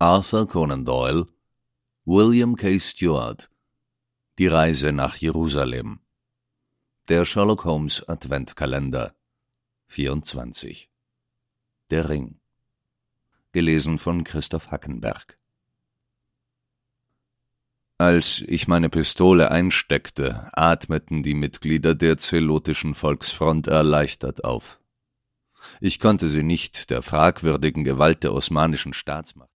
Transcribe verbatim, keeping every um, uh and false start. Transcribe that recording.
Arthur Conan Doyle, William K. Stewart, Die Reise nach Jerusalem. Der Sherlock Holmes Adventkalender vierundzwanzig. Der Ring. Gelesen von Christoph Hackenberg. Als ich meine Pistole einsteckte, atmeten die Mitglieder der Zelotischen Volksfront erleichtert auf. Ich konnte sie nicht der fragwürdigen Gewalt der osmanischen Staatsmacht